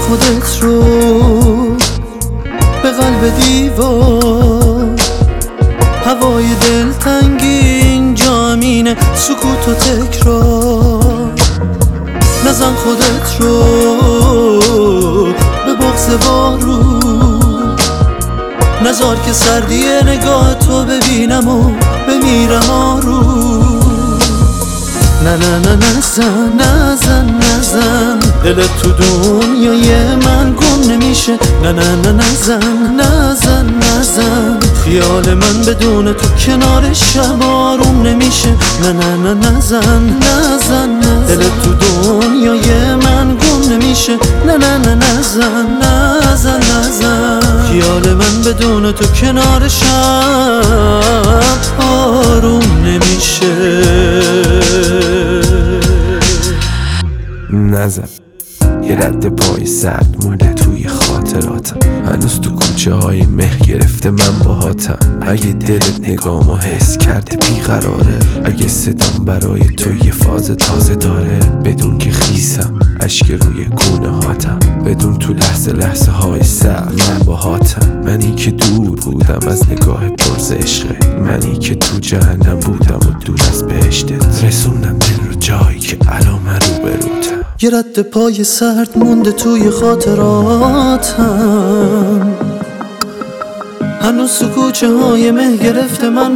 خودت رو به قلب دیوار، هوای دلتنگین جامینه سکوت و تکرار. نزن خودت رو به بغض بارون، نزار که سردی نگاه تو ببینم و بمیرم آروم. نه نه نه نزن نزن نزن، دلت تو دنیای من گم نمیشه. نه نه نه نزن نزن نزن، خیال من بدون تو کنار شب آروم نمیشه. نه نه نه نزن نزن نزن، دلت تو دنیای من گم نمیشه. نه نه نه نزن نزن نزن، خیال من بدون تو کنار شب آروم نمیشه. نزن یه رد پای سرد مونده توی خاطراتم، هنوز تو کوچه های مه گرفته من باهاتم. اگه دلت نگامو حس کرده بیقراره، اگه صدام برای تو یه فاز تازه داره، بدون که خیسم اشک روی گونه هاتم، بدون تو لحظه لحظه های سرد من باهاتم. منی که دور بودم از نگاه پرز عشقه، منی که تو جهنم بودم و دور از بهشتت، رسوندم دل رو جایی که الان من رو بروتم. یه رد پای سرد مونده توی خاطراتم، هنوز تو کوچه های مه گرفته من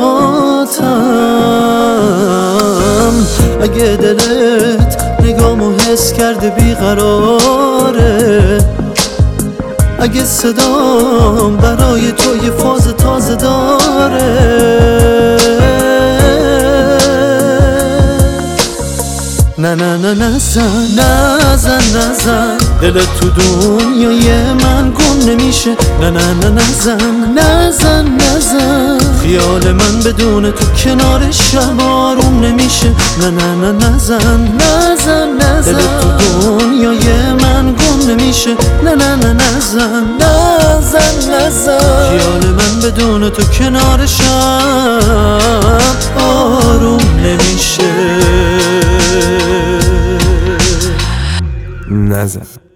باهاتم. اگه دلت نگامو حس کرده بیقراره، اگه صدام برای تو یه فاز تازه داره، نه نه نه نزن نزن نزن، دلت تو دنیای من گم نمیشه. نه نه نه نزن نزن نزن، خیال من بدون تو کنار شب آروم نمیشه. نه نه نه نزن نزن نزن، دلت تو دنیای من گم نمیشه. نه نه نه نزن نزن نزن، خیال من بدون تو کنار شب آروم نمیشه. نزن